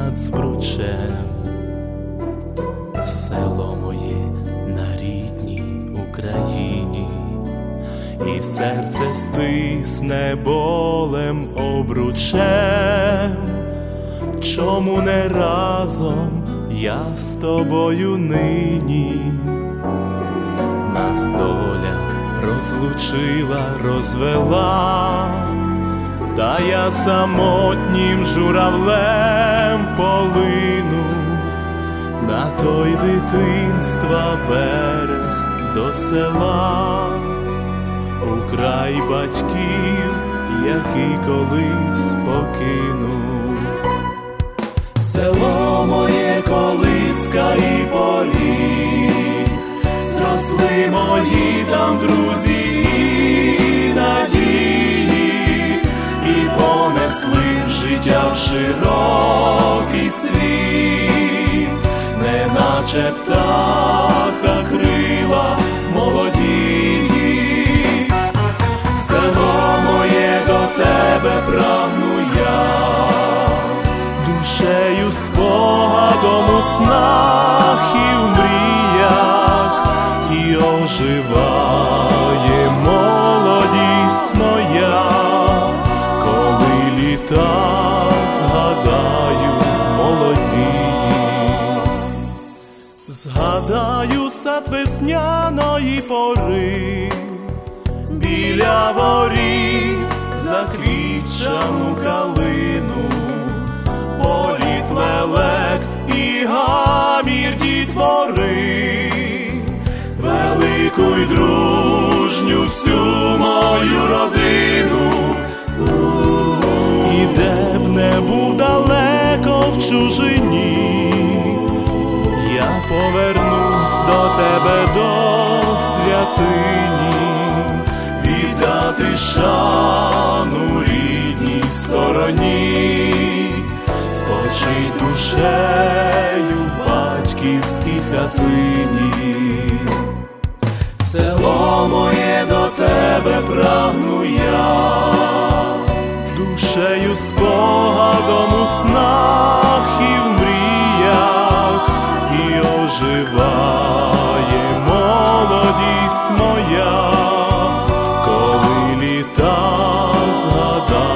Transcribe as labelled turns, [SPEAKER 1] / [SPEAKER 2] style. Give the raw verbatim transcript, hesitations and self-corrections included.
[SPEAKER 1] над Збручем. Село моє на рідній Україні, і серце стисне болем обручем. Чому не разом я з тобою нині? Нас доля розлучила, розвела, та я самотнім журавлем полину на той дитинства берег до села, у край батьків, який колись покинув. Село моє колиска і поріг, зросли мої там друзі і надії, і понесли в життя в широкий світ, неначе птаха крила молоді. Село моє, до тебе прагну я, душею спогадом у снах і в мріях, і оживає молодість моя, коли літа згадаю молоді. Згадаю сад весняної пори, біля воріт заквітчану калину, політ лелек і гамір дітвори, велику й дружню всю мою родину. І де б не був далеко в чужині, я повернусь до тебе, до святині, віддати шану рідній стороні, спочить душею в батьківській хатині. Село моє, до тебе прагну я, душею спогадом у снах і в мріях, і оживає молодість моя, коли літа згадаю